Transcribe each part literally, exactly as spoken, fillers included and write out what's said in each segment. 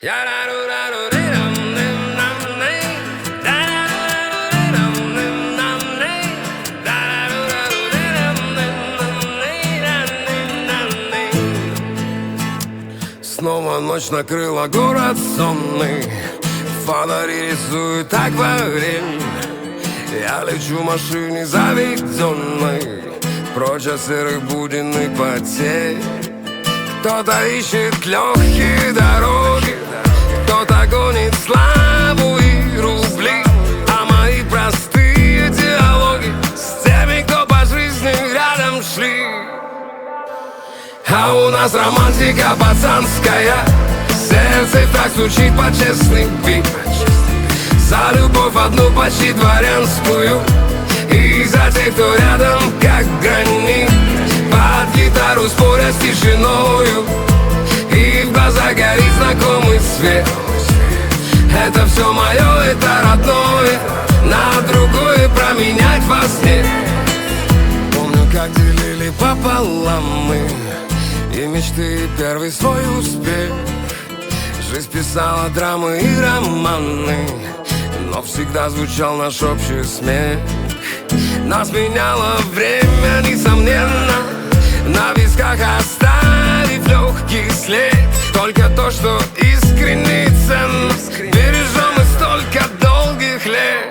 Снова ночь накрыла город сонный, фонари рисуют акварель. Я лечу в машине заведенной, прочь от серых буденных потерь. Кто-то ищет легкие дороги, кто-то гонит славу и рубли, а мои простые диалоги с теми, кто по жизни рядом шли. А у нас романтика пацанская, сердце так стучит под честный бит. За любовь одну почти дворянскую, и за тех, кто рядом как гранит. Под гитару споря с тишиною, и в глазах горит знакомый свет. Это все мое, это родное, на другое променять вас нет. Помню, как делили пополам мы и мечты, и первый свой успех. Жизнь писала драмы и романы, но всегда звучал наш общий смех. Нас меняло время, несомненно, на висках оставив легкий след. Только то, что искренне и ценно, бережем и столько долгих лет.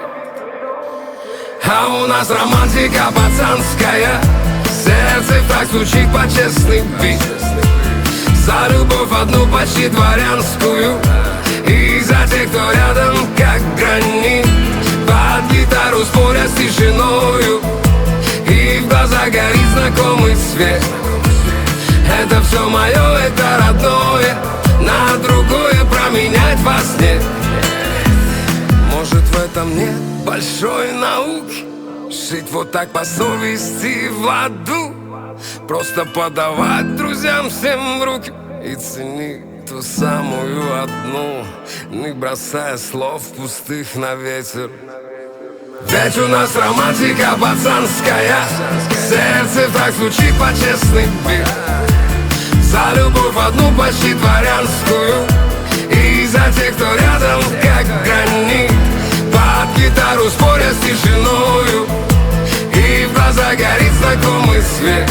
А у нас романтика пацанская, сердце так стучит под честный бит. За любовь одну почти дворянскую, и за тех, кто рядом как гранит. Под гитару споря с тишиною, и в глазах горит знакомый свет. Это все мое, это родное, на другое променять вас нет. Может, в этом нет большой науки, жить вот так по совести в аду. Просто подавать друзьям всем в руки и ценить ту самую одну, не бросая слов пустых на ветер. Ведь у нас романтика пацанская, сердце так звучит под честный бит. За любовь одну почти дворянскую, и за тех, кто рядом как гранит. Под гитару споря с тишиною, и в глазах горит знакомый свет.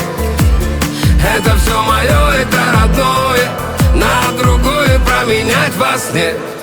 Это все мое, это родное, на другое променять вас нет.